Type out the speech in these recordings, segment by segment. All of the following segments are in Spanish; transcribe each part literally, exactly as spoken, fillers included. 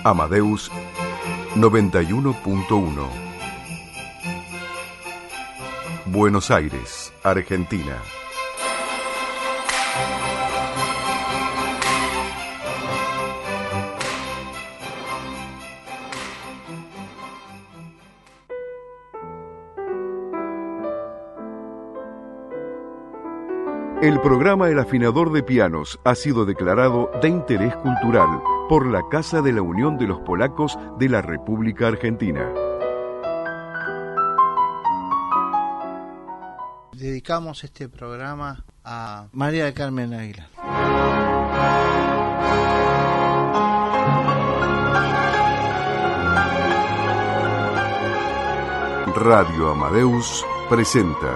Amadeus noventa y uno punto uno. Buenos Aires, Argentina. El programa El Afinador de Pianos ha sido declarado de interés cultural por la Casa de la Unión de los Polacos de la República Argentina. Dedicamos este programa a María del Carmen Aguilar. Radio Amadeus presenta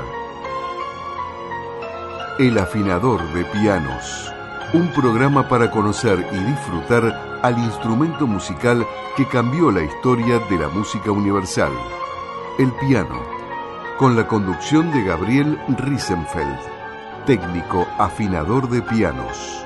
El Afinador de Pianos, un programa para conocer y disfrutar al instrumento musical que cambió la historia de la música universal, el piano, con la conducción de Gabriel Riesenfeld, técnico afinador de pianos.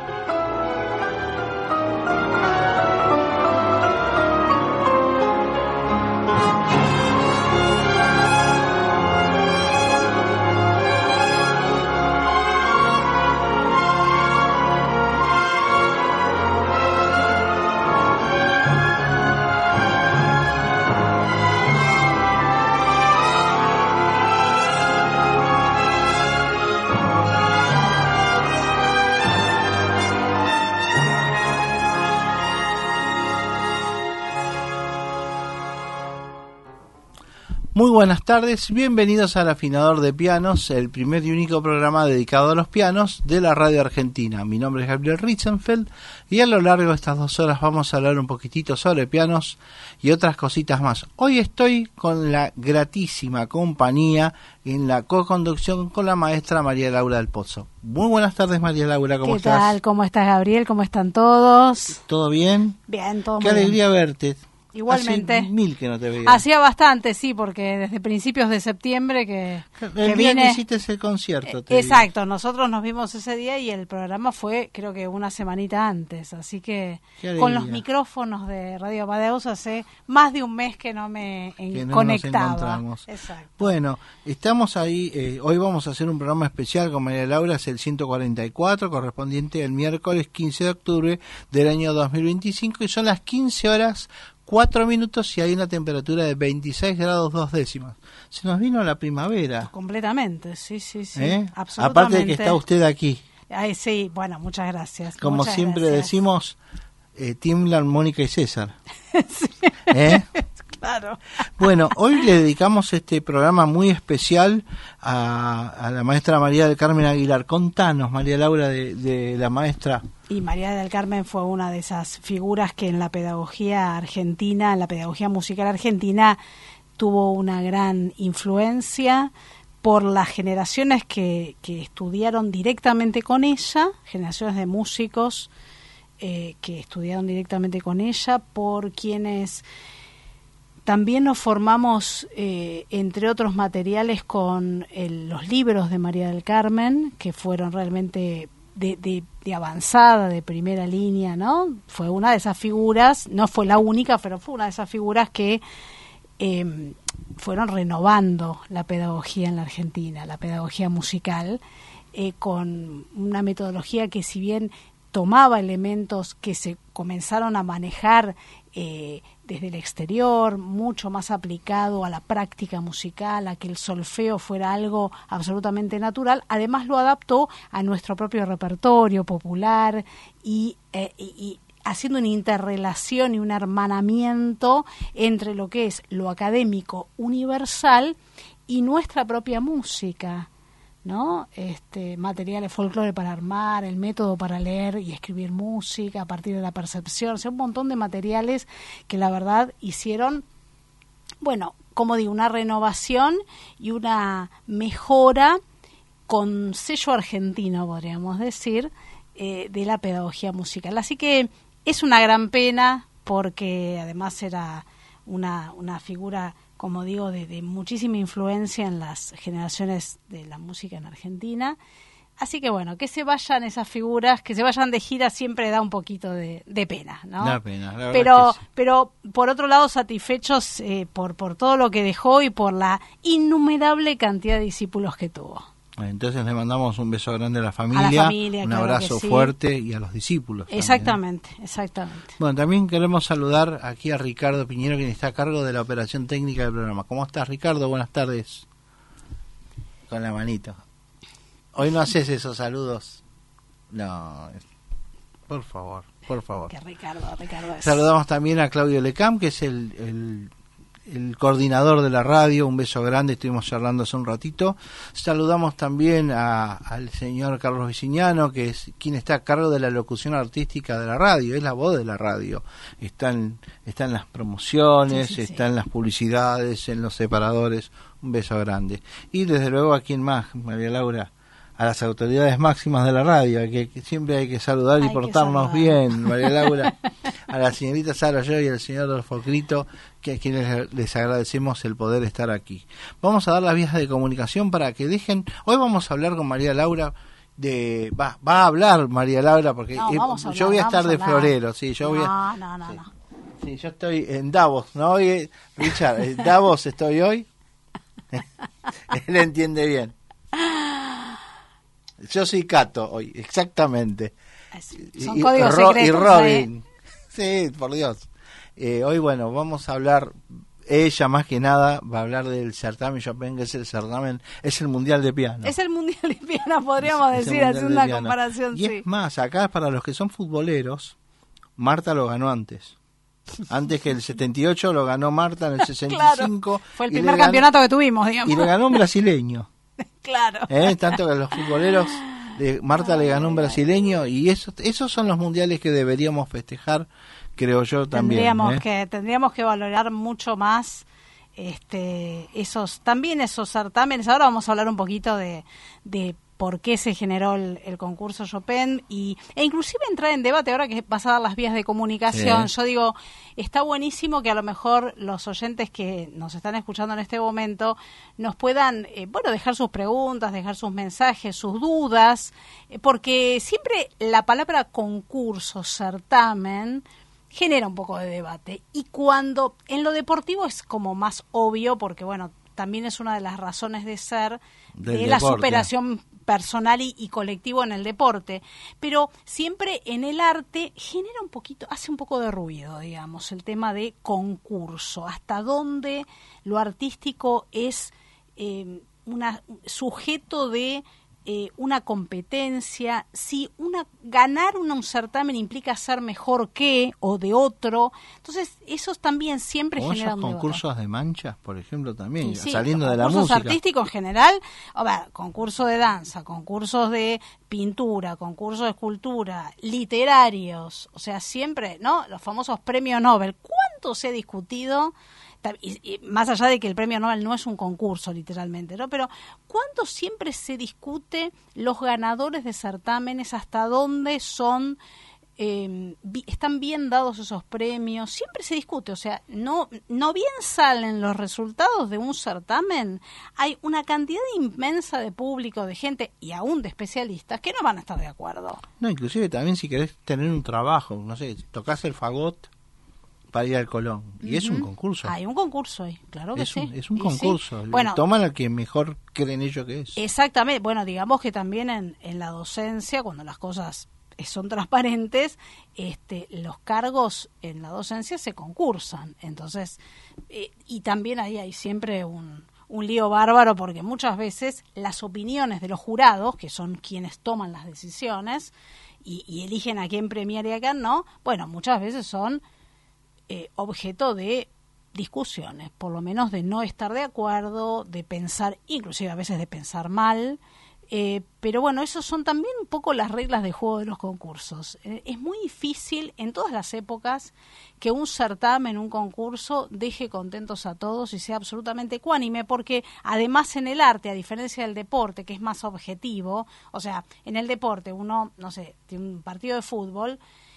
Muy buenas tardes, bienvenidos al Afinador de Pianos, el primer y único programa dedicado a los pianos de la radio argentina. Mi nombre es Gabriel Riesenfeld y a lo largo de estas dos horas vamos a hablar un poquitito sobre pianos y otras cositas más. Hoy estoy con la gratísima compañía en la co-conducción con la maestra María Laura del Pozo. Muy buenas tardes, María Laura, ¿cómo estás? ¿Qué tal? ¿Cómo estás, Gabriel? ¿Cómo están todos? ¿Todo bien? Bien, todo Qué muy alegría bien. verte. Igualmente. Hace mil que no te veía. Hacía bastante, sí, porque desde principios de septiembre que, el que día vine... que hiciste ese concierto. Te Exacto, nosotros nos vimos ese día y el programa fue creo que una semanita antes, así que con los micrófonos de Radio Amadeus hace más de un mes que no me en- que no conectaba. Nos encontramos. Exacto. Bueno, estamos ahí, eh, hoy vamos a hacer un programa especial con María Laura, es el ciento cuarenta y cuatro, correspondiente al miércoles quince de octubre del año dos mil veinticinco, y son las quince horas cuatro minutos y hay una temperatura de veintiséis grados dos décimas. Se nos vino la primavera. Completamente, sí, sí, sí, ¿Eh? absolutamente. Aparte de que está usted aquí. Ay, sí, bueno, muchas gracias. Como muchas siempre gracias. decimos, eh, Timlan, Mónica y César. Sí. ¿Eh? Claro. Bueno, hoy le dedicamos este programa muy especial a, a la maestra María del Carmen Aguilar. Contanos, María Laura, de, de la maestra. Y María del Carmen fue una de esas figuras que en la pedagogía argentina, en la pedagogía musical argentina, tuvo una gran influencia por las generaciones que, que estudiaron directamente con ella, generaciones de músicos eh, que estudiaron directamente con ella, por quienes también nos formamos, eh, entre otros materiales, con el, los libros de María del Carmen, que fueron realmente de, de, de avanzada, de primera línea, ¿no? Fue una de esas figuras, no fue la única, pero fue una de esas figuras que eh, fueron renovando la pedagogía en la Argentina, la pedagogía musical, eh, con una metodología que, si bien tomaba elementos que se comenzaron a manejar eh, desde el exterior, mucho más aplicado a la práctica musical, a que el solfeo fuera algo absolutamente natural, además lo adaptó a nuestro propio repertorio popular y, eh, y, y haciendo una interrelación y un hermanamiento entre lo que es lo académico universal y nuestra propia música, ¿no? Este, materiales, folclore para armar, el método para leer y escribir música a partir de la percepción, o sea, un montón de materiales que la verdad hicieron, bueno, como digo, una renovación y una mejora con sello argentino, podríamos decir, eh, de la pedagogía musical. Así que es una gran pena, porque además era una, una figura, como digo, de, de muchísima influencia en las generaciones de la música en Argentina. Así que bueno, que se vayan esas figuras, que se vayan de gira siempre da un poquito de, de pena, ¿no? Da pena, la pero, verdad que sí. pero por otro lado satisfechos eh, por, por todo lo que dejó y por la innumerable cantidad de discípulos que tuvo. Entonces le mandamos un beso grande a la familia, a la familia, un claro abrazo que sí. fuerte y a los discípulos. Exactamente, también, ¿eh? exactamente. Bueno, también queremos saludar aquí a Ricardo Piñero, quien está a cargo de la operación técnica del programa. ¿Cómo estás, Ricardo? Buenas tardes. Con la manito. Hoy no haces esos saludos. No, por favor, por favor. Que Ricardo, Ricardo es. Saludamos también a Claudio Lecam, que es el, el, el coordinador de la radio. Un beso grande, estuvimos charlando hace un ratito. Saludamos también a, al señor Carlos Vicignano, que es quien está a cargo de la locución artística de la radio, es la voz de la radio. Está en, está en las promociones, sí, sí, está sí. en las publicidades, en los separadores. Un beso grande. Y desde luego a quien más, María Laura, a las autoridades máximas de la radio, que, que siempre hay que saludar y hay portarnos saludar. bien, María Laura, a la señorita Sara Yo y al señor Adolfo Crito, que a quienes les agradecemos el poder estar aquí. Vamos a dar las vías de comunicación para que dejen, hoy vamos a hablar con María Laura de, va, va a hablar María Laura, porque No, eh, vamos a hablar, yo voy a estar de vamos a florero, sí, yo no, voy a... no, no, sí. no. Sí, yo estoy en Davos, ¿no? Hoy, Richard, en Davos estoy hoy. Él entiende bien. Yo soy Cato hoy, exactamente. Son y, códigos Ro, secretos. y Robin. ¿eh? Sí, por Dios. Eh, hoy, bueno, vamos a hablar, ella más que nada va a hablar del certamen Chopin, que es el certamen, es el Mundial de Piano. Es el Mundial de Piano, podríamos Es- es el decir, Mundial haciendo de una Piano. comparación, Y sí. es más, acá para los que son futboleros, Marta lo ganó antes. Antes que el setenta y ocho lo ganó Marta en el sesenta y cinco. Claro, fue el y le primer ganó- campeonato que tuvimos, digamos. Y le ganó un brasileño. Claro. ¿eh? Tanto que a los futboleros, de Marta le ganó un brasileño. Y eso, esos son los mundiales que deberíamos festejar, creo yo también. Tendríamos ¿eh? que tendríamos que valorar mucho más este esos también esos certámenes. Ahora vamos a hablar un poquito de, de por qué se generó el, el concurso Chopin y e inclusive entrar en debate ahora que vas a dar las vías de comunicación. Sí. Yo digo, está buenísimo que a lo mejor los oyentes que nos están escuchando en este momento nos puedan, eh, bueno, dejar sus preguntas, dejar sus mensajes, sus dudas, eh, porque siempre la palabra concurso, certamen, genera un poco de debate. Y cuando en lo deportivo es como más obvio, porque bueno, también es una de las razones de ser Del de la deporte. superación personal y, y colectivo en el deporte, pero siempre en el arte genera un poquito, hace un poco de ruido, digamos, el tema de concurso, hasta dónde lo artístico es eh, una sujeto de eh, una competencia, si una ganar una, un certamen implica ser mejor que o de otro, entonces eso también siempre Como genera esos un debate. concursos de manchas, por ejemplo, también, Y sí, saliendo los de la concursos música. artísticos en general, a ver, concursos de danza, concursos de pintura, concursos de escultura, literarios, o sea, siempre, ¿no? Los famosos premios Nobel. ¿Cuánto se ha discutido? Y, y más allá de que el premio Nobel no es un concurso literalmente, ¿no? Pero ¿cuánto siempre se discute los ganadores de certámenes, hasta dónde son eh, vi, están bien dados esos premios? Siempre se discute, o sea, no no bien salen los resultados de un certamen, hay una cantidad inmensa de público, de gente y aún de especialistas que no van a estar de acuerdo. No, inclusive también si querés tener un trabajo, no sé, tocás el fagot para ir al Colón. Y uh-huh. es un concurso. Hay un concurso ahí, claro que es sí. Un, es un y concurso. Sí. Bueno, toman al que mejor creen ellos que es. Exactamente. Bueno, digamos que también en, en la docencia, cuando las cosas son transparentes, este, los cargos en la docencia se concursan. Entonces, eh, y también ahí hay siempre un, un lío bárbaro, porque muchas veces las opiniones de los jurados, que son quienes toman las decisiones y, y eligen a quién premiar y a quién no, bueno, muchas veces son Eh, objeto de discusiones, por lo menos de no estar de acuerdo, de pensar, inclusive a veces de pensar mal, eh, pero bueno, esos son también un poco las reglas de juego de los concursos. Eh, es muy difícil en todas las épocas que un certamen, un concurso, deje contentos a todos y sea absolutamente ecuánime, porque además en el arte, a diferencia del deporte, que es más objetivo, o sea, en el deporte uno, no sé, tiene un partido de fútbol,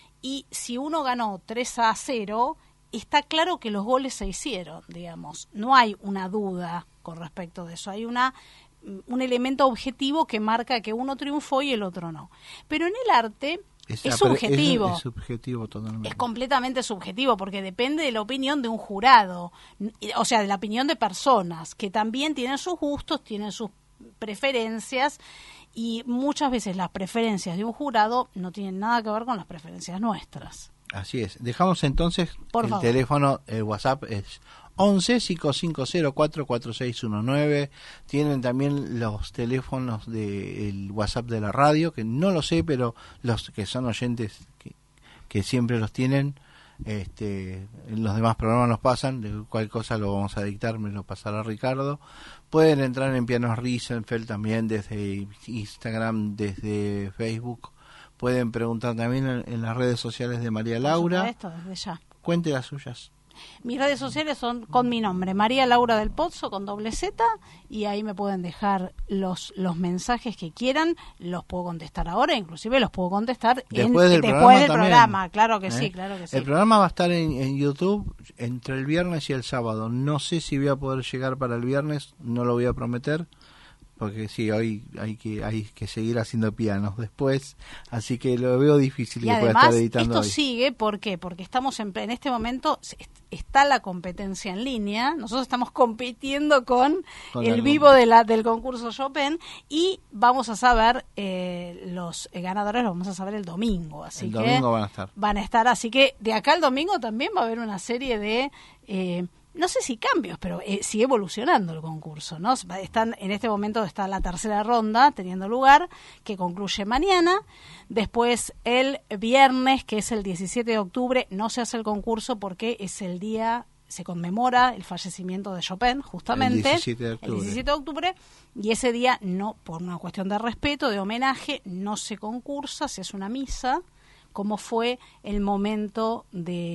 y si uno ganó tres a cero, está claro que los goles se hicieron, digamos. No hay una duda con respecto de eso. Hay una un elemento objetivo que marca que uno triunfó y el otro no. Pero en el arte es, es subjetivo. Es, es subjetivo totalmente. Es completamente subjetivo porque depende de la opinión de un jurado, o sea, de la opinión de personas que también tienen sus gustos, tienen sus preferencias, y muchas veces las preferencias de un jurado no tienen nada que ver con las preferencias nuestras. Así es. Dejamos entonces Por el favor. teléfono, el WhatsApp es once, cinco cinco cero, cuatro cuatro seis uno nueve. Tienen también los teléfonos del WhatsApp de la radio, que no lo sé, pero los que son oyentes que, que siempre los tienen, este, en los demás programas nos pasan, de cualquier cosa lo vamos a dictar, me lo pasará Ricardo. Pueden entrar en Pianos Riesenfeld también desde Instagram, desde Facebook. Pueden preguntar también en, en las redes sociales de María Laura. Esto desde ya. Cuente las suyas. Mis redes sociales son con mi nombre, María Laura del Pozzo, con doble Z, y ahí me pueden dejar los los mensajes que quieran, los puedo contestar ahora, inclusive los puedo contestar después en, del después programa, del programa. También, Claro que ¿eh? sí, claro que sí. El programa va a estar en, en YouTube entre el viernes y el sábado. No sé si voy a poder llegar para el viernes, no lo voy a prometer, porque sí, hoy hay que hay que seguir haciendo pianos después, así que lo veo difícil Y que pueda además, estar editando esto hoy. sigue, ¿por qué? Porque estamos en, en este momento, está la competencia en línea, nosotros estamos compitiendo con, Con el algo. vivo de la, del concurso Chopin, y vamos a saber eh, los ganadores, los vamos a saber el domingo, así El que domingo van a estar. van a estar, así que de acá al domingo también va a haber una serie de... Eh, no sé si cambios, pero eh, sigue evolucionando el concurso, ¿no? Están, en este momento está la tercera ronda teniendo lugar, que concluye mañana. Después el viernes, que es el diecisiete de octubre, no se hace el concurso porque es el día, se conmemora el fallecimiento de Chopin, justamente. El diecisiete de octubre. El diecisiete de octubre, y ese día, no, por una cuestión de respeto, de homenaje, no se concursa, se hace una misa, como fue el momento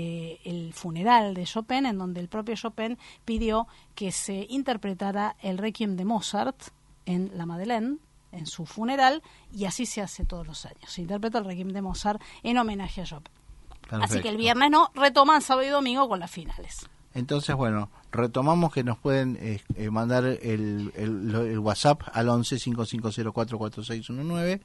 del funeral de Chopin, en donde el propio Chopin pidió que se interpretara el Requiem de Mozart en la Madeleine, en su funeral, y así se hace todos los años. Se interpreta el Requiem de Mozart en homenaje a Chopin. Perfecto. Así que el viernes no, retoman sábado y domingo con las finales. Entonces, bueno, retomamos que nos pueden eh, eh, mandar el, el, el WhatsApp al once, cinco cinco cero, cuatro cuatro seis uno nueve,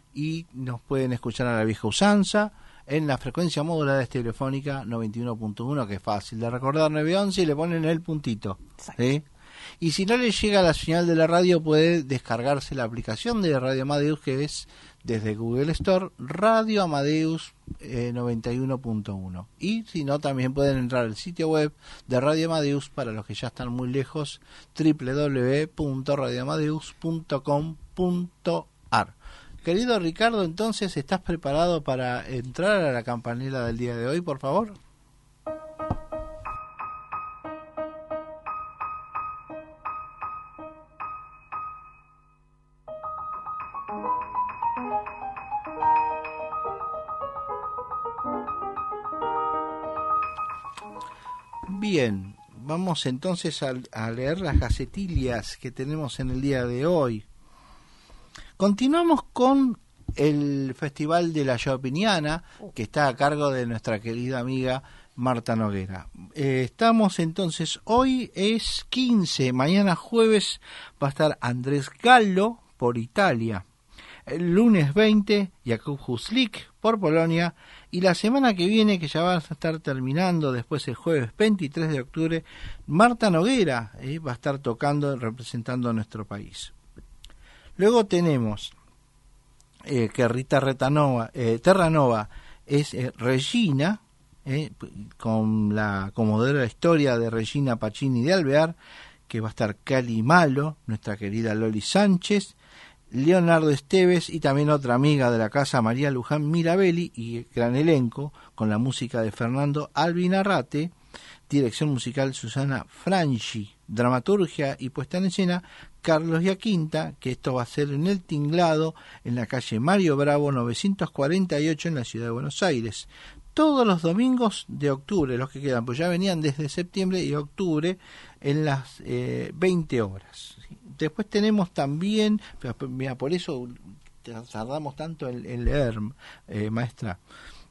y nos pueden escuchar a la vieja usanza en la frecuencia modulada telefónica noventa y uno punto uno, que es fácil de recordar, nueve once, y le ponen el puntito, ¿sí? Y si no le llega la señal de la radio, puede descargarse la aplicación de Radio Amadeus, que es desde Google Store, Radio Amadeus eh, noventa y uno punto uno. Y si no, también pueden entrar al sitio web de Radio Amadeus, para los que ya están muy lejos, doble u doble u doble u punto radio amadeus punto com punto a r. Querido Ricardo, entonces, ¿estás preparado para entrar a la campanela del día de hoy, por favor? Bien, vamos entonces a, a leer las gacetillas que tenemos en el día de hoy. Continuamos con el Festival de la Chopiniana, que está a cargo de nuestra querida amiga Marta Noguera. Eh, estamos entonces, hoy es quince, mañana jueves va a estar Andrés Gallo por Italia, el lunes veinte Jakub Huslik por Polonia, y la semana que viene, que ya va a estar terminando, después el jueves veintitrés de octubre, Marta Noguera eh, va a estar tocando, representando a nuestro país. Luego tenemos eh, que Rita Retanova, eh, Terranova es eh, Regina, eh, con la comodora historia de Regina Pacini de Alvear, que va a estar Cali Malo, nuestra querida Loli Sánchez, Leonardo Esteves y también otra amiga de la casa, María Luján Mirabelli, y gran elenco con la música de Fernando Albinarrate, dirección musical Susana Franchi, dramaturgia y puesta en escena Carlos Giaquinta, que esto va a ser en el Tinglado, en la calle Mario Bravo novecientos cuarenta y ocho en la ciudad de Buenos Aires. Todos los domingos de octubre, los que quedan, pues ya venían desde septiembre y octubre en las eh, veinte horas. Después tenemos también, mira, por eso tardamos tanto en, en leer, eh, maestra,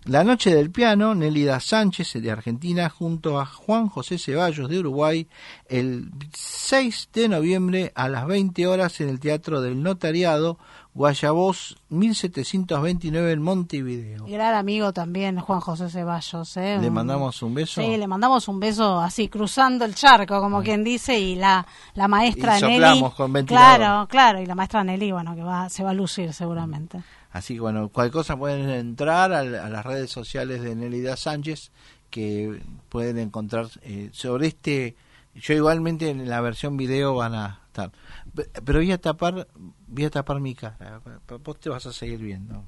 La Noche del Piano, Nélida Sánchez de Argentina junto a Juan José Ceballos de Uruguay, el seis de noviembre a las veinte horas en el Teatro del Notariado, Guayabos mil setecientos veintinueve en Montevideo. Gran amigo también Juan José Ceballos. ¿eh? ¿Le mandamos un beso? Sí, le mandamos un beso así, cruzando el charco, como Ay. quien dice, y la, la maestra y Nelly. Con ventilador. Claro, claro, y la maestra Nelly, bueno, que va, se va a lucir seguramente. Así que bueno, cualquier cosa pueden entrar a, a las redes sociales de Nélida Sánchez, que pueden encontrar eh, sobre este. Yo igualmente en la versión video van a estar, pero voy a tapar, voy a tapar mi cara. Vos te vas a seguir viendo.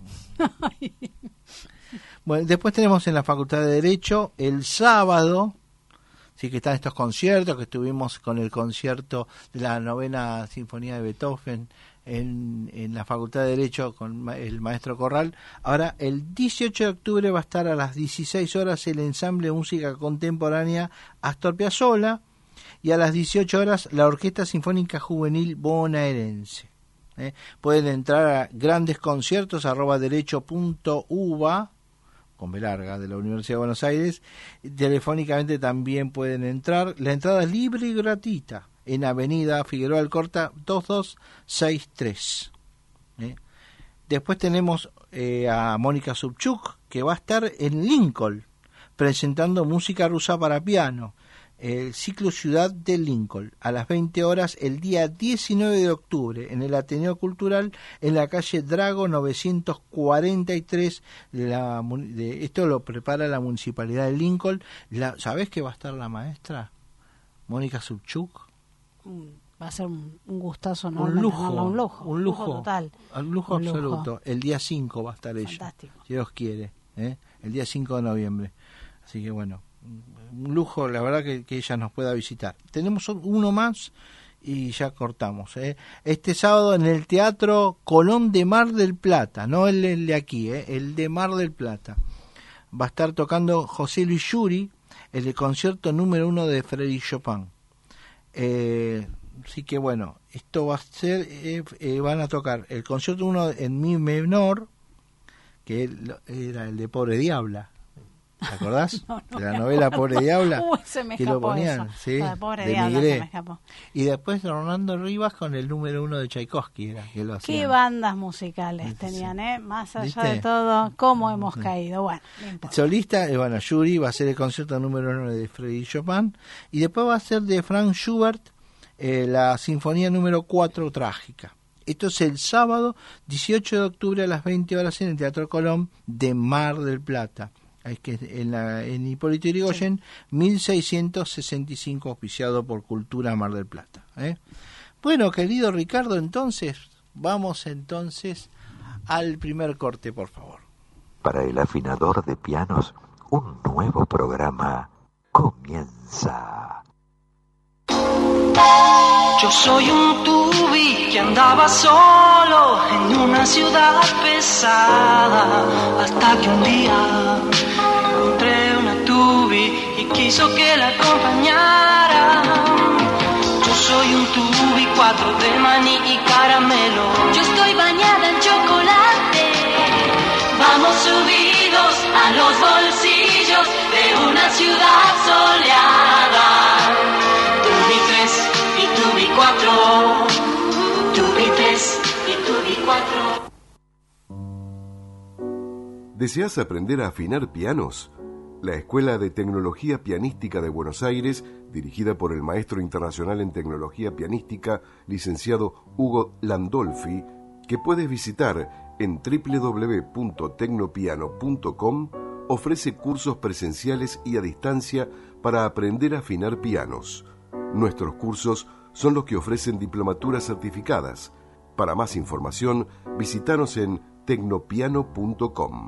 Bueno, después tenemos en la Facultad de Derecho el sábado. Sí, que están estos conciertos, que estuvimos con el concierto de la novena Sinfonía de Beethoven en, en la Facultad de Derecho con el maestro Corral. Ahora, el dieciocho de octubre va a estar a las dieciséis horas el ensamble de música contemporánea Astor Piazzolla y a las dieciocho horas la Orquesta Sinfónica Juvenil Bonaerense. ¿Eh? Pueden entrar a grandesconciertos arroba derecho punto uva con B larga, de la Universidad de Buenos Aires. Telefónicamente también pueden entrar. La entrada es libre y gratuita en Avenida Figueroa Alcorta dos dos seis tres. ¿Eh? Después tenemos eh, a Mónica Subchuk, que va a estar en Lincoln presentando música rusa para piano, el ciclo Ciudad de Lincoln, a las veinte horas el día diecinueve de octubre en el Ateneo Cultural en la calle Drago novecientos cuarenta y tres. De la, de, esto lo prepara la Municipalidad de Lincoln. La, ¿Sabés que va a estar la maestra? Mónica Subchuk. Va a ser un, un gustazo, ¿no? Un lujo, no, un lujo, un lujo, lujo total. Un lujo un absoluto. Lujo. El día cinco va a estar Fantástico. ella, si Dios quiere, ¿eh? El día cinco de noviembre. Así que bueno, un lujo, la verdad, que, que ella nos pueda visitar. Tenemos uno más y ya cortamos. ¿eh? Este sábado en el Teatro Colón de Mar del Plata, no el, el de aquí, ¿eh? El de Mar del Plata. Va a estar tocando José Luis Yuri, el concierto número uno de Frédéric Chopin. Eh, así que bueno, esto va a ser, eh, eh, van a tocar el concierto uno en mi menor, que era el de Pobre Diabla. ¿Te acordás? No, no de la novela Pobre Diabla. Uy, se me que lo ponían, eso. ¿sí? La Pobre de Diabla Migré. se me escapó. Y después Fernando Rivas con el número uno de Tchaikovsky, era que lo hacían. Qué bandas musicales Sí. tenían, ¿eh? Más allá ¿Viste? de todo, cómo hemos caído. Bueno, no importa. Solista, eh, bueno, Yuri va a ser el concierto número uno de Frédéric Chopin. Y después va a ser de Franz Schubert, eh, la Sinfonía número cuatro, Trágica. Esto es el sábado dieciocho de octubre a las veinte horas en el Teatro Colón de Mar del Plata. Es que en, la, en Hipólito Yrigoyen, sí. mil seiscientos sesenta y cinco, auspiciado por Cultura Mar del Plata. ¿eh? Bueno, querido Ricardo, entonces, vamos entonces al primer corte, por favor. Para el afinador de pianos, un nuevo programa comienza. Yo soy un tubi que andaba solo en una ciudad pesada, hasta que un día encontré una tubi y quiso que la acompañara. Yo soy un tubi, cuatro de maní y caramelo. Yo estoy bañada en chocolate. Vamos subidos a los bolsillos de una ciudad soleada. Tubi tres y tubi cuatro, tubi tres y tubi cuatro. ¿Deseas aprender a afinar pianos? La Escuela de Tecnología Pianística de Buenos Aires, dirigida por el maestro internacional en tecnología pianística, licenciado Hugo Landolfi, que puedes visitar en doble u doble u doble u punto tecnopiano punto com, ofrece cursos presenciales y a distancia para aprender a afinar pianos. Nuestros cursos son los que ofrecen diplomaturas certificadas. Para más información, visítanos en tecnopiano punto com.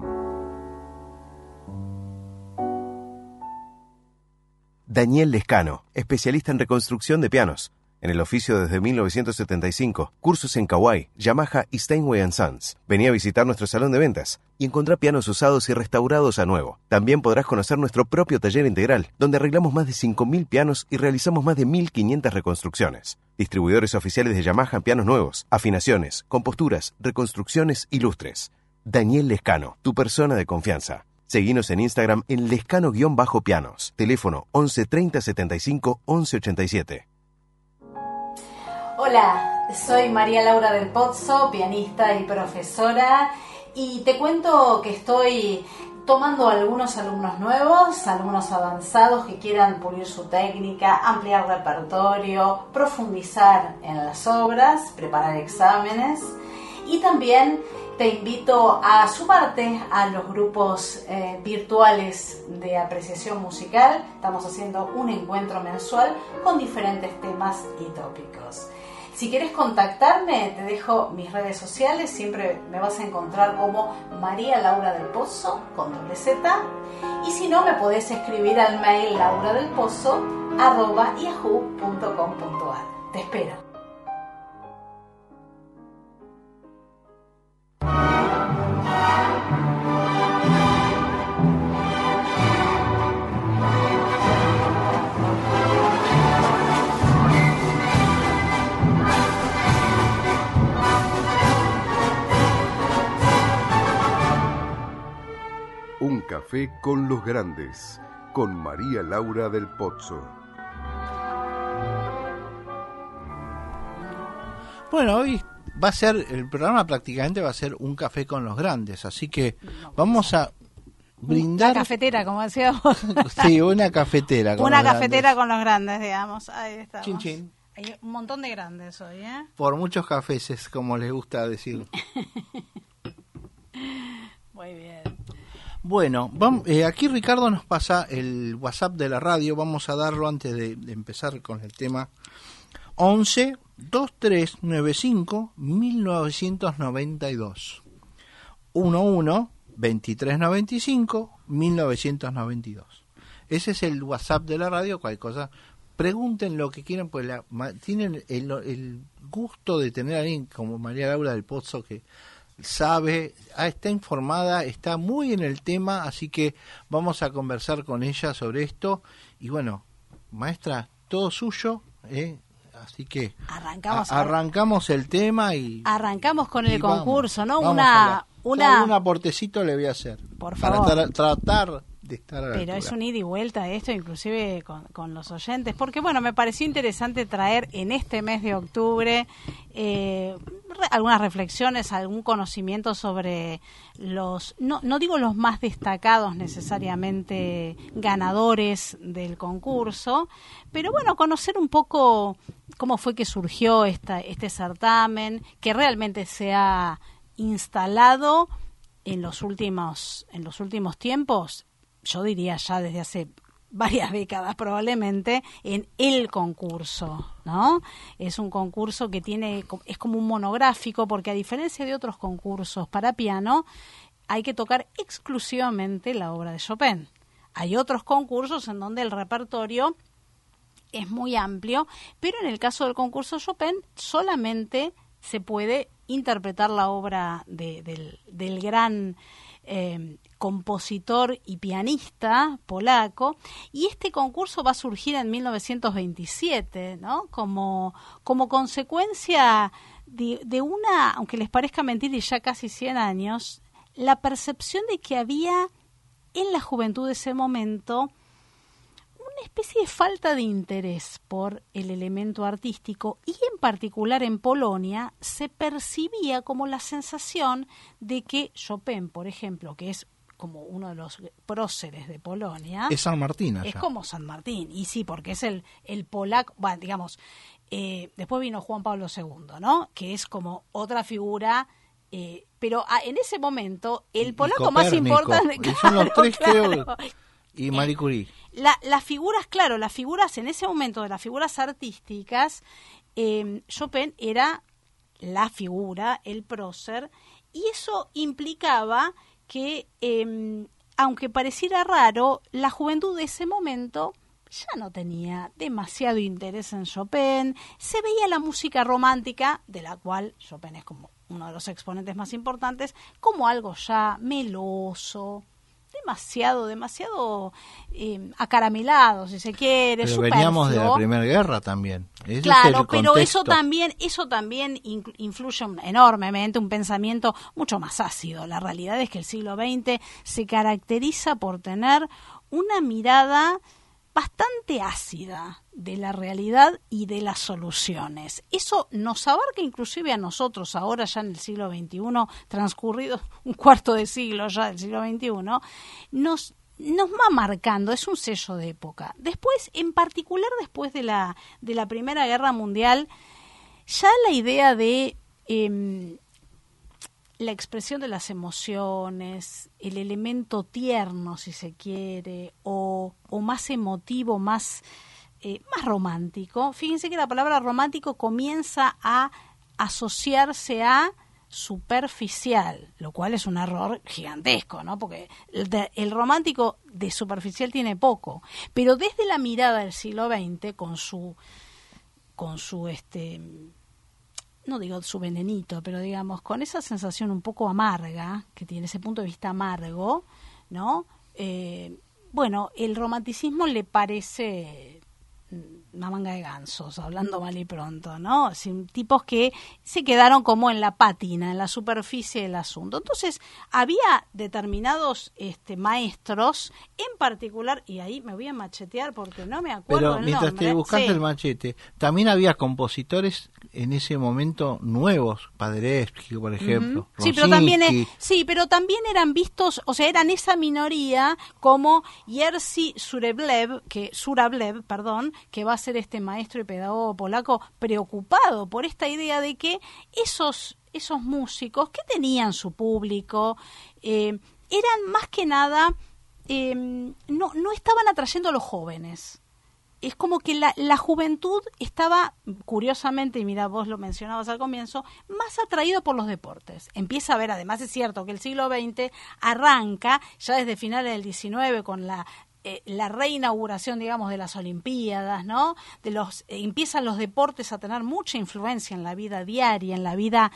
Daniel Lescano, especialista en reconstrucción de pianos. En el oficio desde mil novecientos setenta y cinco, cursos en Kawai, Yamaha y Steinway and Sons. Vení a visitar nuestro salón de ventas y encontrá pianos usados y restaurados a nuevo. También podrás conocer nuestro propio taller integral, donde arreglamos más de cinco mil pianos y realizamos más de mil quinientas reconstrucciones. Distribuidores oficiales de Yamaha en pianos nuevos, afinaciones, composturas, reconstrucciones y lustres. Daniel Lescano, tu persona de confianza. Seguinos en Instagram en lescano-pianos. Teléfono once treinta setenta y cinco once ochenta y siete. Hola, soy María Laura del Pozzo, pianista y profesora, y te cuento que estoy tomando algunos alumnos nuevos, alumnos avanzados que quieran pulir su técnica, ampliar repertorio, profundizar en las obras, preparar exámenes, y también te invito a sumarte a los grupos eh, virtuales de apreciación musical. Estamos haciendo un encuentro mensual con diferentes temas y tópicos. Si quieres contactarme, te dejo mis redes sociales. Siempre me vas a encontrar como María Laura del Pozzo, con doble Z. Y si no, me podés escribir al mail lauradelpozo arroba yahoo punto com punto ar. Te espero. Un café con los grandes, con María Laura del Pozzo. Bueno, hoy va a ser, el programa prácticamente va a ser un café con los grandes, así que vamos a brindar... Una cafetera, como decíamos. Sí, una cafetera. Con una los cafetera grandes. con los grandes, digamos. Ahí estamos. Chin, chin. Hay un montón de grandes hoy, ¿eh? Por muchos cafés, como les gusta decir. Muy bien. Bueno, vamos, eh, aquí Ricardo nos pasa el WhatsApp de la radio. Vamos a darlo antes de, de empezar con el tema. once veintitrés noventa y cinco mil novecientos noventa y dos. once veintitrés noventa y cinco mil novecientos noventa y dos. Ese es el WhatsApp de la radio. Cualquier cosa, pregunten lo que quieran, pues la, ma, tienen el, el gusto de tener a alguien como María Laura del Pozzo que sabe, está informada, está muy en el tema, así que vamos a conversar con ella sobre esto. Y bueno, maestra, todo suyo, ¿eh? Así que arrancamos, a, arrancamos el tema y arrancamos con el concurso, vamos, ¿no? Vamos una una un aportecito le voy a hacer, por para favor. Tra- tratar de estar a la Pero altura. es un ida y vuelta esto, inclusive con, con los oyentes, porque bueno, me pareció interesante traer en este mes de octubre eh, re, algunas reflexiones, algún conocimiento sobre los, no, no digo los más destacados necesariamente ganadores del concurso, pero bueno, conocer un poco cómo fue que surgió esta, este certamen, que realmente se ha instalado en los últimos, en los últimos tiempos, yo diría ya desde hace varias décadas probablemente, en el concurso, ¿no? Es un concurso que tiene, es como un monográfico, porque a diferencia de otros concursos para piano, hay que tocar exclusivamente la obra de Chopin. Hay otros concursos en donde el repertorio es muy amplio, pero en el caso del concurso Chopin solamente se puede interpretar la obra de, del, del gran eh, compositor y pianista polaco, y este concurso va a surgir en mil novecientos veintisiete, ¿no? Como, como consecuencia de, de una, aunque les parezca mentira, y ya casi cien años, la percepción de que había en la juventud de ese momento una especie de falta de interés por el elemento artístico, y en particular en Polonia se percibía como la sensación de que Chopin, por ejemplo, que es como uno de los próceres de Polonia, es San Martín allá. Es como San Martín, y sí, porque es el, el polaco, bueno, digamos, eh, después vino Juan Pablo segundo, ¿no? Que es como otra figura, eh, pero a, en ese momento el polaco más importante, y son los tres, claro, creo, y Marie Curie. Eh, la, las figuras, claro, las figuras en ese momento de las figuras artísticas, eh, Chopin era la figura, el prócer, y eso implicaba que, eh, aunque pareciera raro, la juventud de ese momento ya no tenía demasiado interés en Chopin. Se veía la música romántica, de la cual Chopin es como uno de los exponentes más importantes, como algo ya meloso, demasiado, demasiado eh, acaramelado, si se quiere. Pero superfluo. Veníamos de la Primera Guerra también. Ese claro, es el pero contexto. eso también, eso también influye enormemente, un pensamiento mucho más ácido. La realidad es que el siglo veinte se caracteriza por tener una mirada bastante ácida de la realidad y de las soluciones. Eso nos abarca inclusive a nosotros ahora ya en el siglo veintiuno, transcurrido un cuarto de siglo ya del siglo veintiuno, nos nos va marcando, es un sello de época. Después, en particular después de la de la Primera Guerra Mundial, ya la idea de eh, la expresión de las emociones, el elemento tierno, si se quiere, o, o más emotivo, más, eh, más romántico. Fíjense que la palabra romántico comienza a asociarse a superficial, lo cual es un error gigantesco, ¿no? Porque el, de, el romántico de superficial tiene poco, pero desde la mirada del siglo veinte, con su, con su este no digo su venenito, pero digamos, con esa sensación un poco amarga, que tiene ese punto de vista amargo, ¿no? Eh, bueno, el romanticismo le parece una manga de gansos, hablando mal y pronto, ¿no? Sin, tipos que se quedaron como en la pátina, en la superficie del asunto. Entonces, había determinados este, maestros, en particular, y ahí me voy a machetear porque no me acuerdo Pero el mientras nombre. te buscaste Sí. el machete, también había compositores en ese momento nuevos, Paderewski, por ejemplo. Uh-huh. Sí, pero también Rosinski. es- sí, pero también eran vistos, o sea, eran esa minoría como Jerzy Surablev, que Surablev, perdón, que va a ser este maestro y pedagogo polaco preocupado por esta idea de que esos esos músicos que tenían su público eh, eran más que nada eh, no no estaban atrayendo a los jóvenes. Es como que la, la juventud estaba, curiosamente, y mira, vos lo mencionabas al comienzo, más atraído por los deportes. Empieza a ver, además es cierto que el siglo veinte arranca ya desde finales del diecinueve con la eh, la reinauguración, digamos, de las Olimpiadas, ¿no? De los eh, empiezan los deportes a tener mucha influencia en la vida diaria, en la vida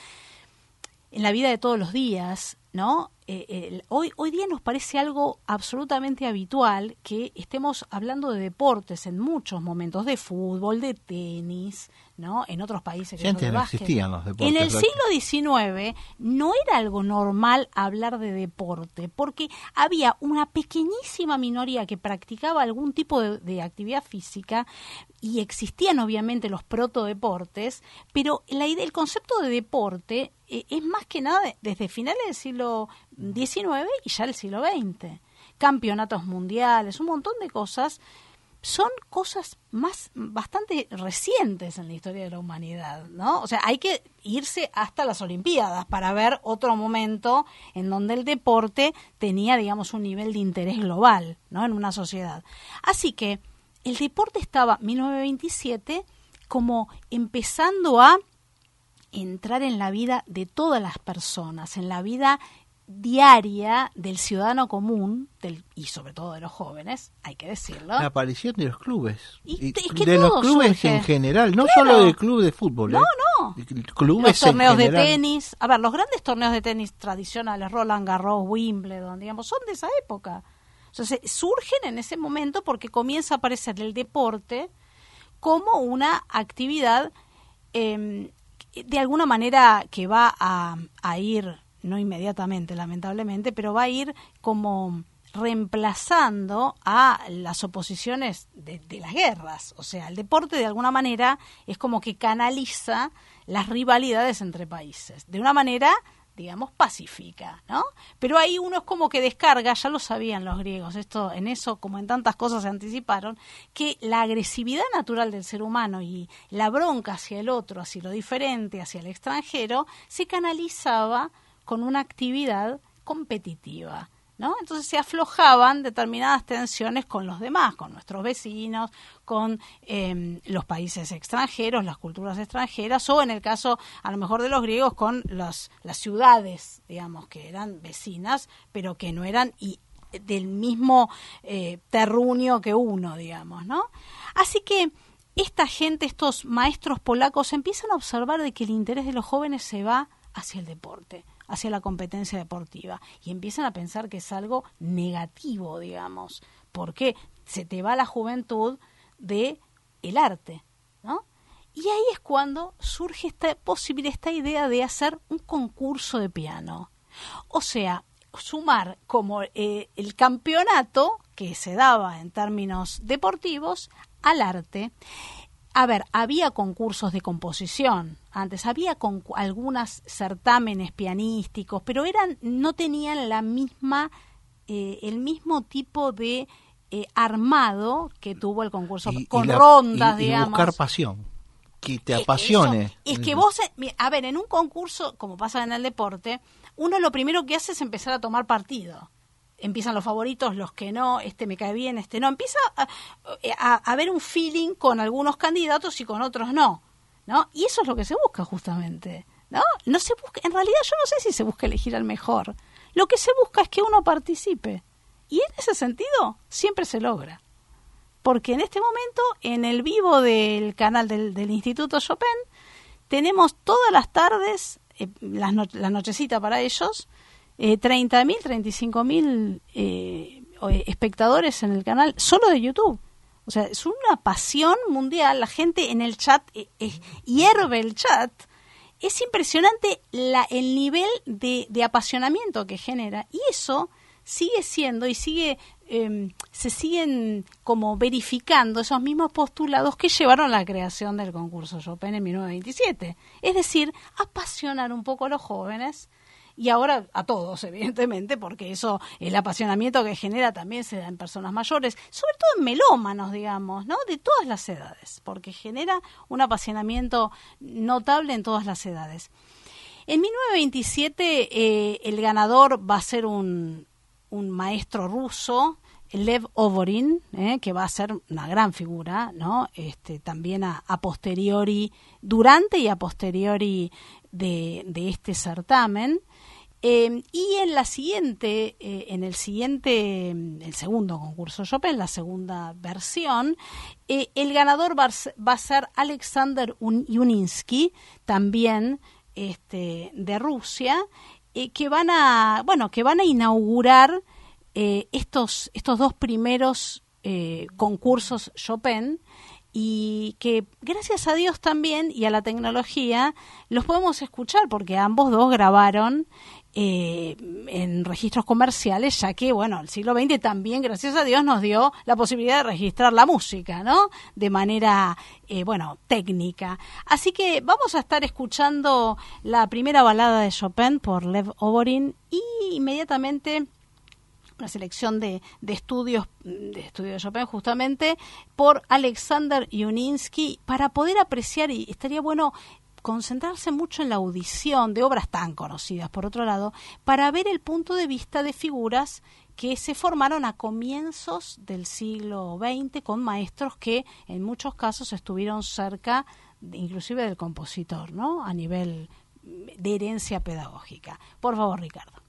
en la vida de todos los días, ¿no? Eh, eh, hoy, hoy día nos parece algo absolutamente habitual que estemos hablando de deportes en muchos momentos, de fútbol, de tenis, ¿no? En otros países que Sí, son antes de no básquet. existían los deportes. En el Flaco. siglo diecinueve no era algo normal hablar de deporte, porque había una pequeñísima minoría que practicaba algún tipo de, de actividad física y existían obviamente los protodeportes, pero la idea, el concepto de deporte eh, es más que nada de- desde finales del siglo diecinueve y ya el siglo veinte. Campeonatos mundiales, un montón de cosas, son cosas más bastante recientes en la historia de la humanidad, ¿no? O sea, hay que irse hasta las Olimpiadas para ver otro momento en donde el deporte tenía, digamos, un nivel de interés global, ¿no? En una sociedad. Así que el deporte estaba, mil novecientos veintisiete, como empezando a entrar en la vida de todas las personas, en la vida diaria del ciudadano común del, y sobre todo de los jóvenes, hay que decirlo. La aparición de los clubes. Y Y te- es que de los todo clubes surge. en general, no Claro. solo del club de fútbol. No, ¿eh? no. Clubes Los torneos en de general. tenis, a ver, los grandes torneos de tenis tradicionales, Roland Garros, Wimbledon, digamos, son de esa época. Entonces, surgen en ese momento porque comienza a aparecer el deporte como una actividad eh, de alguna manera que va a, a ir, no inmediatamente lamentablemente, pero va a ir como reemplazando a las oposiciones de, de las guerras. O sea, el deporte de alguna manera es como que canaliza las rivalidades entre países, de una manera, digamos, pacífica, ¿no? Pero ahí uno es como que descarga, ya lo sabían los griegos, esto en eso, como en tantas cosas se anticiparon, que la agresividad natural del ser humano y la bronca hacia el otro, hacia lo diferente, hacia el extranjero, se canalizaba con una actividad competitiva, ¿no? Entonces se aflojaban determinadas tensiones con los demás, con nuestros vecinos, con eh, los países extranjeros, las culturas extranjeras, o en el caso, a lo mejor de los griegos, con las, las ciudades, digamos, que eran vecinas, pero que no eran y del mismo eh, terruño que uno, digamos, ¿no? Así que esta gente, estos maestros polacos, empiezan a observar de que el interés de los jóvenes se va hacia el deporte. hacia la competencia deportiva. Y empiezan a pensar que es algo negativo, digamos, porque se te va la juventud de el arte, ¿no? Y ahí es cuando surge esta posibilidad, esta idea de hacer un concurso de piano. O sea, sumar como eh, el campeonato que se daba en términos deportivos al arte. A ver, había concursos de composición, antes había con, algunos certámenes pianísticos, pero eran no tenían la misma eh, el mismo tipo de eh, armado que tuvo el concurso, y, con y la, rondas, y, y digamos. buscar pasión, que te Es apasione. Eso, es que vos, a ver, en un concurso, como pasa en el deporte, uno lo primero que hace es empezar a tomar partido. Empiezan los favoritos, los que no, este me cae bien, este no. Empieza a, a, a haber un feeling con algunos candidatos y con otros no, ¿no? Y eso es lo que se busca justamente, ¿no? No se busca, en realidad yo no sé si se busca elegir al mejor. Lo que se busca es que uno participe. Y en ese sentido siempre se logra. Porque en este momento, en el vivo del canal del, del Instituto Chopin, tenemos todas las tardes, eh, las no, la nochecita para ellos, eh, treinta mil, treinta y cinco mil eh, espectadores en el canal solo de YouTube. O sea, es una pasión mundial. La gente en el chat, eh, eh, hierve el chat. Es impresionante la, el nivel de, de apasionamiento que genera. Y eso sigue siendo y sigue eh, se siguen como verificando esos mismos postulados que llevaron a la creación del concurso Chopin en mil novecientos veintisiete. Es decir, apasionar un poco a los jóvenes y ahora a todos, evidentemente, porque eso, el apasionamiento que genera también se da en personas mayores, sobre todo en melómanos, digamos, ¿no? De todas las edades, porque genera un apasionamiento notable en todas las edades. En mil novecientos veintisiete eh, el ganador va a ser un un maestro ruso, Lev Oborin, eh, que va a ser una gran figura, ¿no? Este, también a, a posteriori, durante y a posteriori de, de este certamen. Eh, y en la siguiente, eh, en el siguiente, el segundo concurso Chopin, la segunda versión, eh, el ganador va, va a ser Alexander Yuninsky, también este, de Rusia, Eh, que van a bueno que van a inaugurar eh, estos estos dos primeros eh, concursos Chopin, y que gracias a Dios también y a la tecnología los podemos escuchar, porque ambos dos grabaron eh, en registros comerciales, ya que bueno el siglo veinte también, gracias a Dios, nos dio la posibilidad de registrar la música, ¿no? De manera eh, bueno técnica. Así que vamos a estar escuchando la primera balada de Chopin por Lev Oborin y inmediatamente una selección de, de estudios de estudios de Chopin justamente por Alexander Yuninsky, para poder apreciar, y estaría bueno concentrarse mucho en la audición de obras tan conocidas, por otro lado, para ver el punto de vista de figuras que se formaron a comienzos del siglo veinte con maestros que en muchos casos estuvieron cerca de, inclusive del compositor, ¿no? A nivel de herencia pedagógica. Por favor, Ricardo.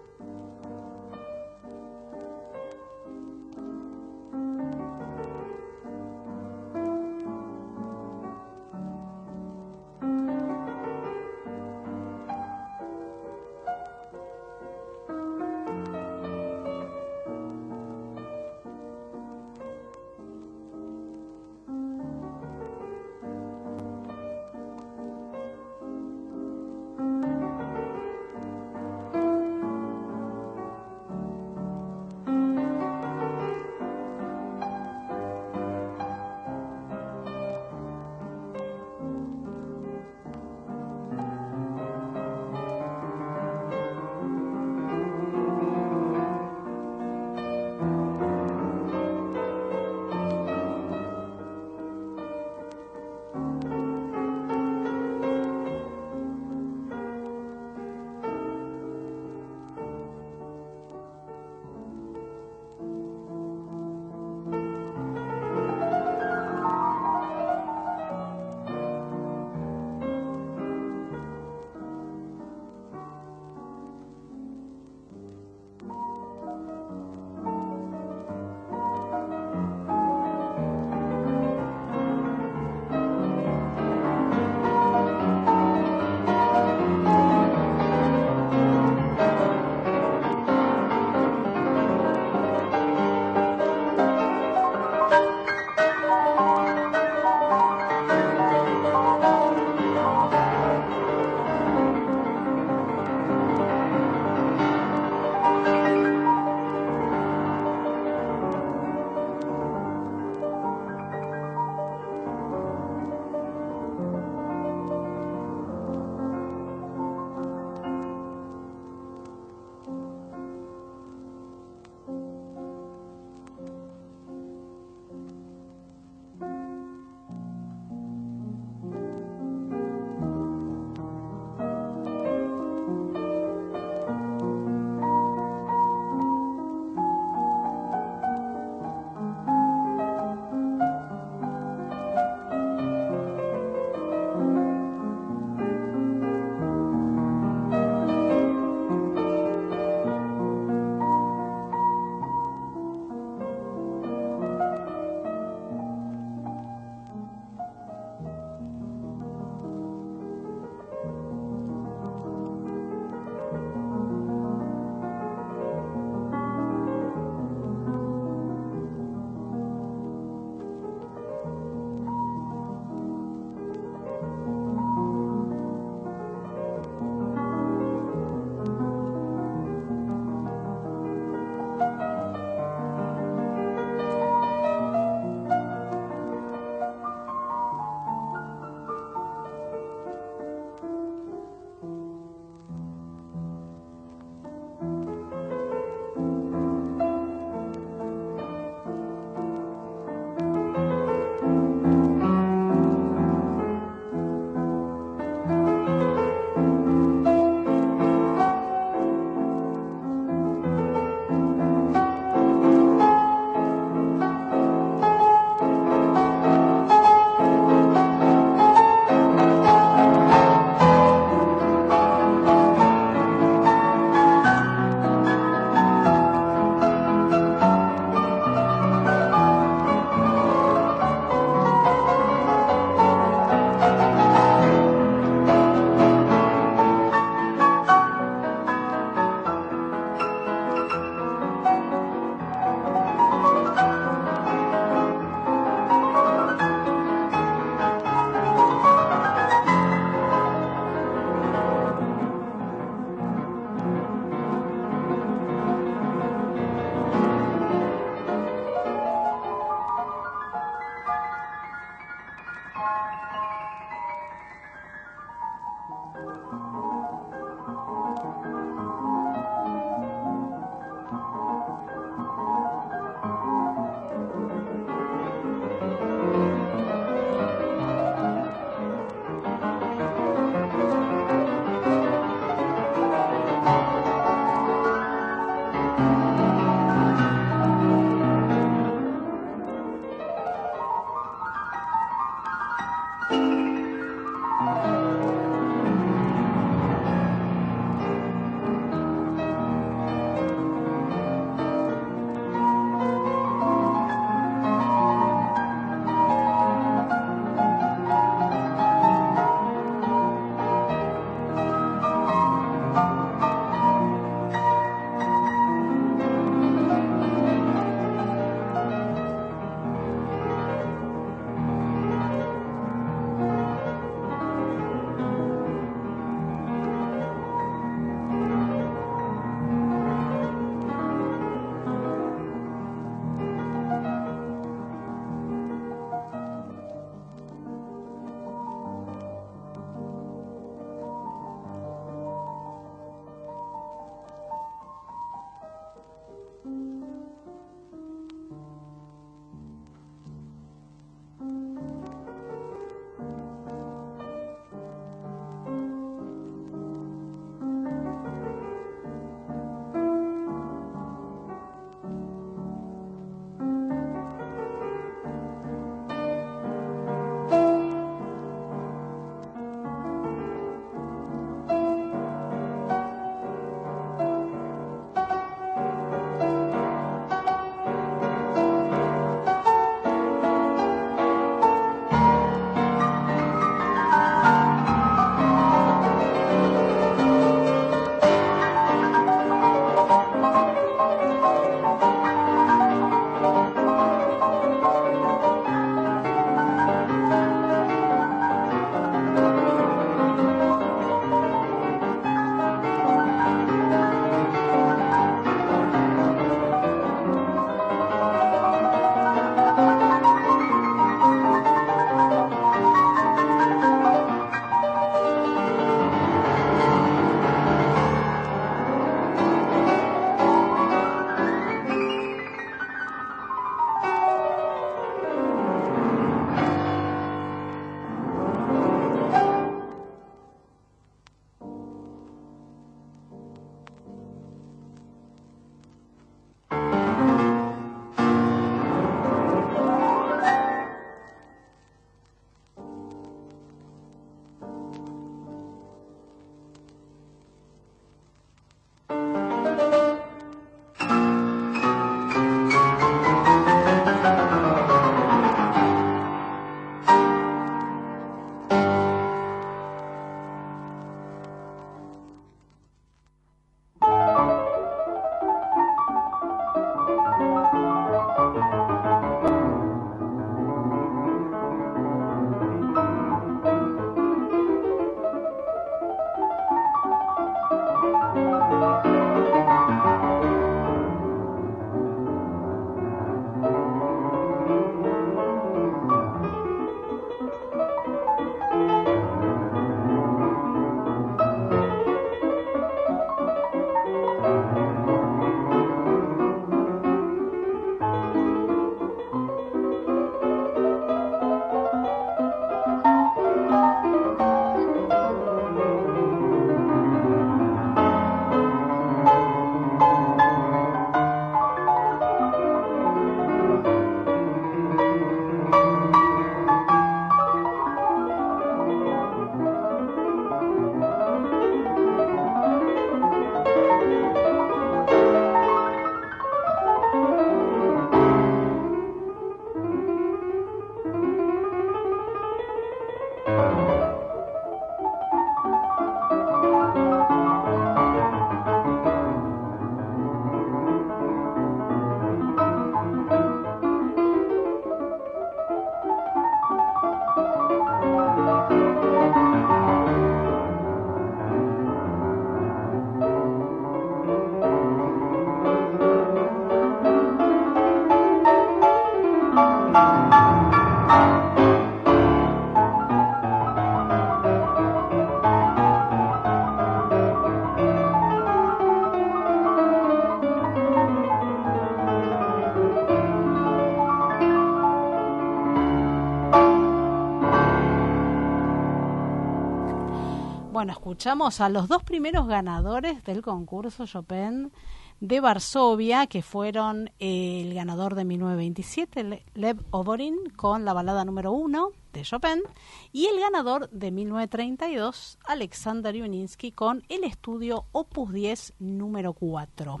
escuchamos a los dos primeros ganadores del concurso Chopin de Varsovia, que fueron el ganador de mil novecientos veintisiete, Lev Oborin, con la balada número uno de Chopin, y el ganador de mil novecientos treinta y dos, Alexander Juninsky, con el estudio Opus diez número cuatro.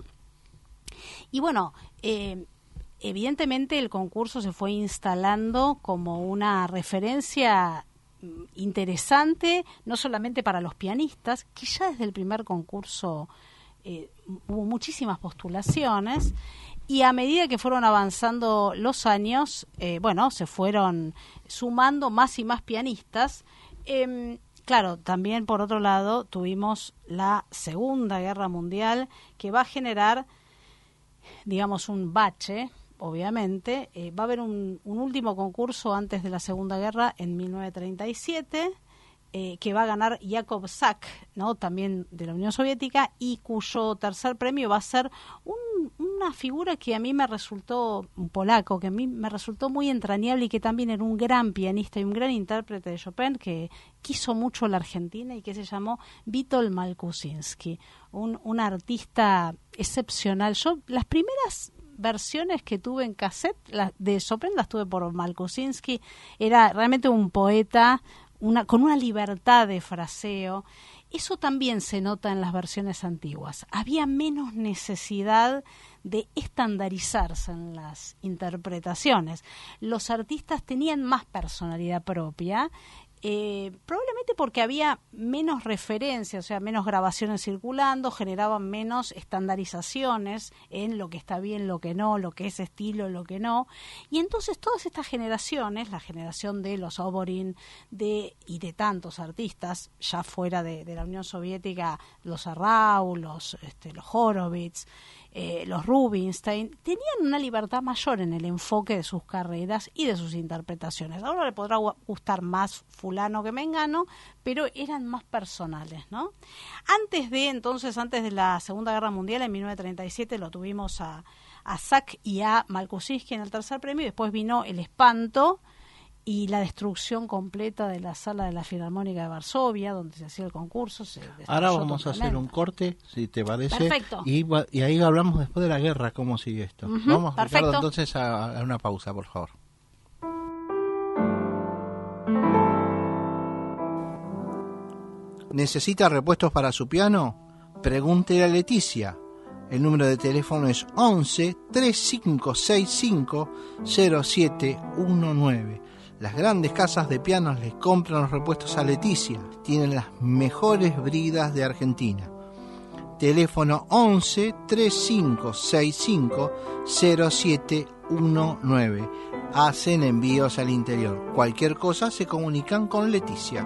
Y bueno, eh, evidentemente el concurso se fue instalando como una referencia interesante, no solamente para los pianistas, que ya desde el primer concurso eh, hubo muchísimas postulaciones, y a medida que fueron avanzando los años, eh, bueno, se fueron sumando más y más pianistas. Eh, claro, también por otro lado tuvimos la Segunda Guerra Mundial, que va a generar, digamos, un bache. Obviamente, eh, va a haber un, un último concurso antes de la Segunda Guerra en mil novecientos treinta y siete, eh, que va a ganar Jakob Zak, ¿no? También de la Unión Soviética, y cuyo tercer premio va a ser un, una figura que a mí me resultó, un polaco, que a mí me resultó muy entrañable y que también era un gran pianista y un gran intérprete de Chopin, que quiso mucho la Argentina y que se llamó Witold Malkusinsky, un, un artista excepcional. Yo, las primeras versiones que tuve en cassette las de Chopin las tuve por Malkusinsky. Era realmente un poeta una, con una libertad de fraseo. Eso también se nota en las versiones antiguas. Había menos necesidad de estandarizarse en las interpretaciones. Los artistas tenían más personalidad propia, Eh, probablemente porque había menos referencias, o sea, menos grabaciones circulando, generaban menos estandarizaciones en lo que está bien, lo que no, lo que es estilo, lo que no. Y entonces todas estas generaciones, la generación de los Oborin de, y de tantos artistas, ya fuera de, de la Unión Soviética, los Arrau, los, este, los Horowitz, eh, los Rubinstein, tenían una libertad mayor en el enfoque de sus carreras y de sus interpretaciones. Ahora le podrá gustar más fulano que mengano, pero eran más personales, ¿no? Antes de, entonces, antes de la Segunda Guerra Mundial, en mil novecientos treinta y siete, lo tuvimos a, a Zak y a Malkusinsky en el tercer premio, y después vino el espanto y la destrucción completa de la sala de la Filarmónica de Varsovia, donde se hacía el concurso. Se Ahora vamos a hacer un corte, si te parece. Perfecto. Y, y ahí hablamos después de la guerra, cómo sigue esto. Uh-huh, vamos, perfecto. Ricardo, entonces a, a una pausa, por favor. ¿Necesita repuestos para su piano? Pregúntele a Leticia. El número de teléfono es once, treinta y cinco sesenta y cinco, cero siete diecinueve. Las grandes casas de pianos les compran los repuestos a Leticia. Tienen las mejores bridas de Argentina. Teléfono once, treinta y cinco sesenta y cinco, cero siete diecinueve. Hacen envíos al interior. Cualquier cosa se comunican con Leticia.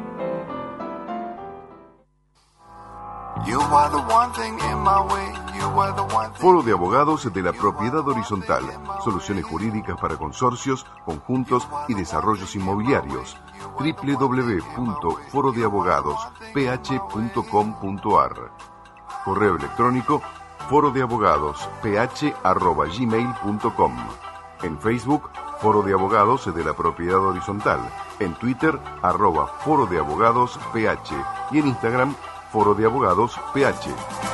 Foro de Abogados de la Propiedad Horizontal. Soluciones jurídicas para consorcios, conjuntos y desarrollos inmobiliarios. doble u doble u doble u punto foro de abogados p h punto com punto a r. Correo electrónico foro de abogados p h arroba gmail punto com. En Facebook, Foro de Abogados de la Propiedad Horizontal. En Twitter, arroba Foro de Abogados P H. Y en Instagram, Foro de Abogados P H.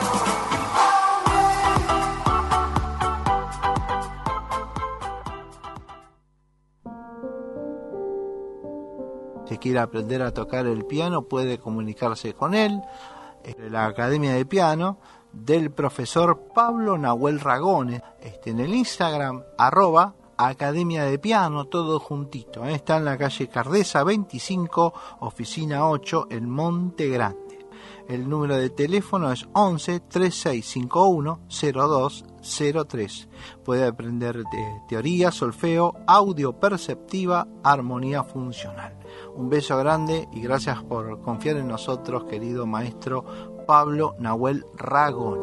Si quiere aprender a tocar el piano, puede comunicarse con él. La Academia de Piano del profesor Pablo Nahuel Ragone. Este, en el Instagram, arroba Academia de Piano, todo juntito. ¿eh? Está en la calle Cardesa veinticinco, oficina ocho, en Monte Grande. El número de teléfono es once, treinta y seis cincuenta y uno, cero dos cero tres. Puede aprender de teoría, solfeo, audio perceptiva, armonía funcional. Un beso grande y gracias por confiar en nosotros, querido maestro Pablo Nahuel Ragone.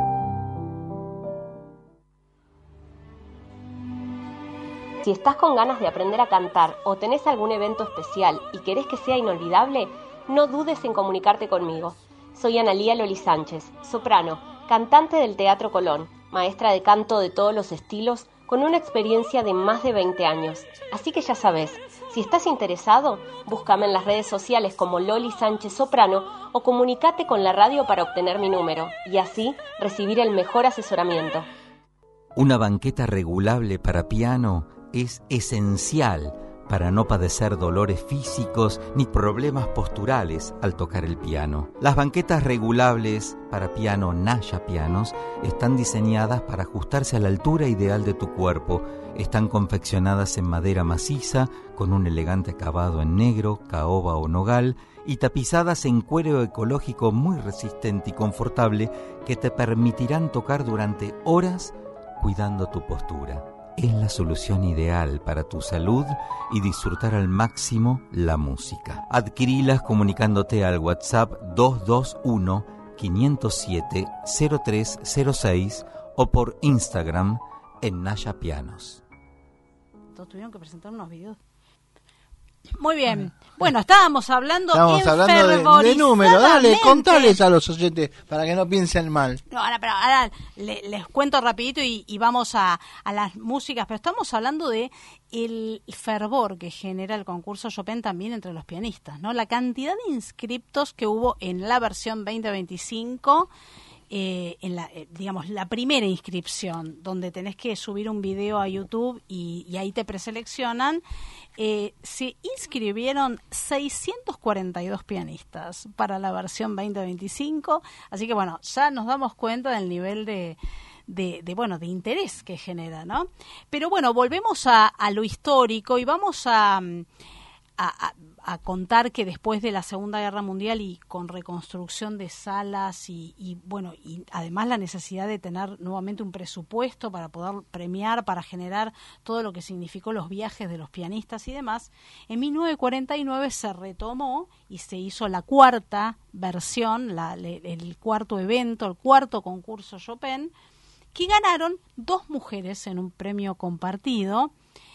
Si estás con ganas de aprender a cantar o tenés algún evento especial y querés que sea inolvidable, no dudes en comunicarte conmigo. Soy Analía Loli Sánchez, soprano, cantante del Teatro Colón, maestra de canto de todos los estilos, con una experiencia de más de veinte años. Así que ya sabes, si estás interesado, búscame en las redes sociales como Loli Sánchez Soprano o comunícate con la radio para obtener mi número y así recibir el mejor asesoramiento. Una banqueta regulable para piano es esencial para no padecer dolores físicos ni problemas posturales al tocar el piano. Las banquetas regulables para piano Naya Pianos están diseñadas para ajustarse a la altura ideal de tu cuerpo. Están confeccionadas en madera maciza, con un elegante acabado en negro, caoba o nogal, y tapizadas en cuero ecológico muy resistente y confortable que te permitirán tocar durante horas cuidando tu postura. Es la solución ideal para tu salud y disfrutar al máximo la música. Adquirilas comunicándote al WhatsApp dos dos uno, cinco cero siete, cero tres cero seis o por Instagram en Naya Pianos. Todos tuvieron que presentar unos videos. Muy bien. Bueno, estábamos hablando Estábamos hablando de, de números. Dale, contales a los oyentes para que no piensen mal. No, ahora, pero ahora le, les cuento rapidito y, y vamos a, a las músicas. Pero estamos hablando de el fervor que genera el concurso Chopin también entre los pianistas, ¿no? La cantidad de inscriptos que hubo en la versión veinte veinticinco. Eh, en la, eh, digamos, la primera inscripción, donde tenés que subir un video a YouTube y, y ahí te preseleccionan, eh, se inscribieron seiscientos cuarenta y dos pianistas para la versión veinte veinticinco, así que bueno, ya nos damos cuenta del nivel de, de, de bueno, de interés que genera, ¿no? Pero bueno, volvemos a, a lo histórico y vamos a... a, a a contar que después de la Segunda Guerra Mundial y con reconstrucción de salas y, y bueno, y además la necesidad de tener nuevamente un presupuesto para poder premiar, para generar todo lo que significó los viajes de los pianistas y demás, en mil novecientos cuarenta y nueve se retomó y se hizo la cuarta versión, la, el cuarto evento, el cuarto concurso Chopin, que ganaron dos mujeres en un premio compartido.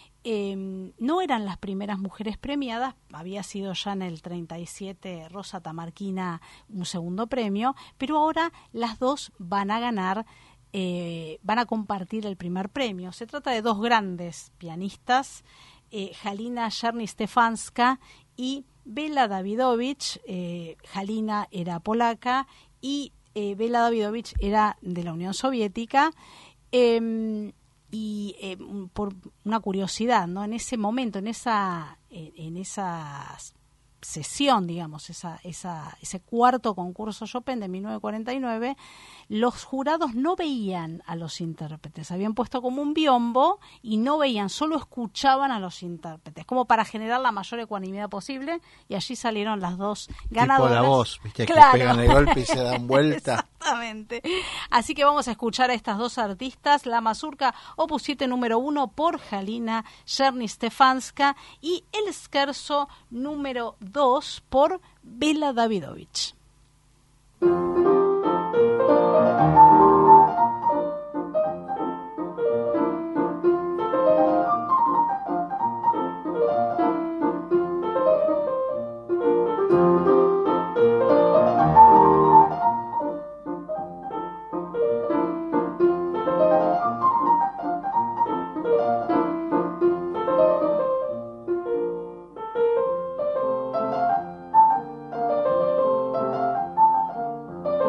Eh, no eran las primeras mujeres premiadas, había sido ya en el treinta y siete Rosa Tamarquina un segundo premio, pero ahora las dos van a ganar, eh, van a compartir el primer premio. Se trata de dos grandes pianistas, eh, Halina Czerny-Stefanska y Bela Davidovich. eh, Halina era polaca y eh, Bela Davidovich era de la Unión Soviética. Eh, Y eh, por una curiosidad, ¿no? En ese momento, en esa, eh, en esa sesión, digamos, esa, esa, ese cuarto concurso Chopin de mil novecientos cuarenta y nueve, los jurados no veían a los intérpretes, habían puesto como un biombo y no veían, solo escuchaban a los intérpretes, como para generar la mayor ecuanimidad posible, y allí salieron las dos ganadoras. Tipo la voz, viste, claro. Que pegan el golpe y se dan vuelta. Exactamente. Así que vamos a escuchar a estas dos artistas, la mazurca Opus siete número uno por Halina Czerny-Stefanska y el scherzo número dos por Bela Davidovich. Thank you.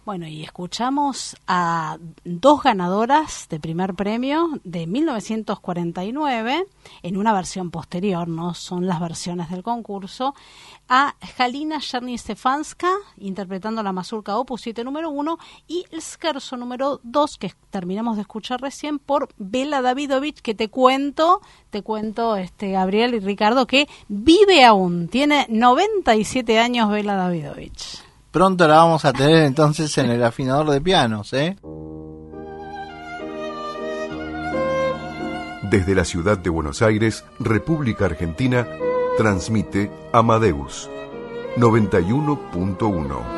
Bueno, y escuchamos a dos ganadoras de primer premio de mil novecientos cuarenta y nueve, en una versión posterior, no son las versiones del concurso, a Halina Cherny-Stefanska, interpretando la mazurka Opus siete número uno, y el scherzo número dos, que terminamos de escuchar recién, por Bela Davidovich, que te cuento, te cuento, este Gabriel y Ricardo, que vive aún, tiene noventa y siete años Bela Davidovich. Pronto la vamos a tener entonces en el afinador de pianos, ¿eh? Desde la ciudad de Buenos Aires, República Argentina, transmite Amadeus noventa y uno punto uno.